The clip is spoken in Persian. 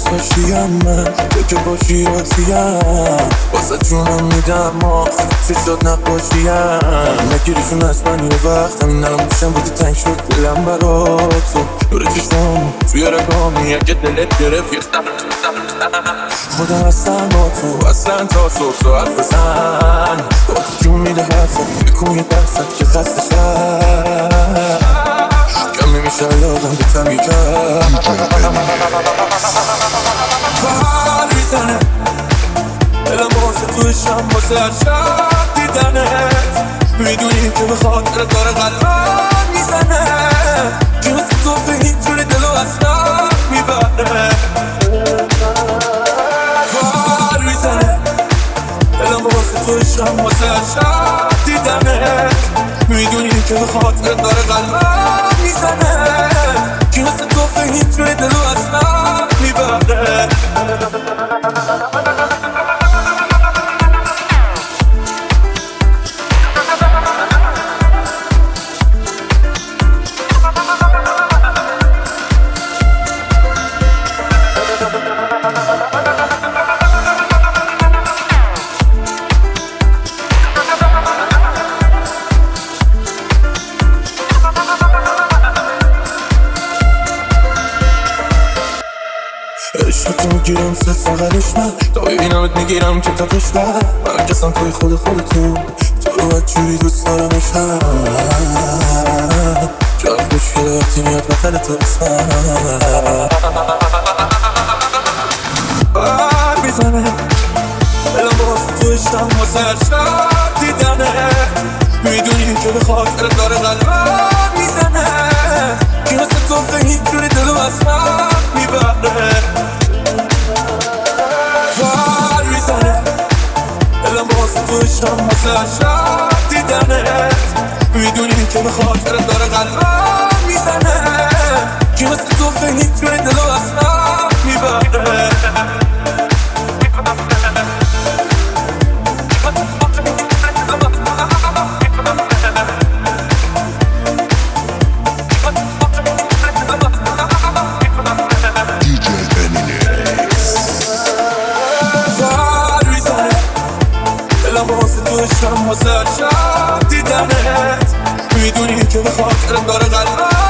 خوشیم من تو که باشی راضیم واسه جونم میدم آخ چه شد نباشیم نگیریشون از من یه وقت همین الان موشم بودی تنگ شد دلم برا تو نور چشمام توی رگامی اگه دلت گرفت یختم خودم هستم با تو اصلا تا صبح تو حرف بزن با تو جون میده حرفم بکن یه درصد که خسته شد کم نمیشه علاقم به تمی کرد فعال میزنه دلم واسه تو عشقم واسه هر شب دیدنت میدونی که به خاطر داره قلبم میزنه که مثل تو به هیچ جوری دلو اصلا میبره فعال میزنه دلم واسه تو عشقم واسه هر شب دیدنت میدونی که به خاطر داره قلبم میزنه که مثل تو به هیچ جوری دلو اصلا میبره عشقتو میگیرم صرف فقطش من تا ببینمت میگیرم که تپش من کسم توی خودتون تو رو جوری دوست دارمشم جا خوشگله وقتی میاد بخل تو بسن بر میزنه دلم واسه تو عشقم واسه هر شب دیدنه میدونی که به خاطر داره قلبم میزنه که مثل تو به هیچ جوری دلو اصلا میبره فر میزنه دلم واسه تو عشقم واسه هر شب دیدنت میدونی که به خاطر داره قلبم میزنه که مثل تو به هیچ جوری دلو اصلا میبره واسه هر شب دیدنت میدونی که به خاطر داره قلبم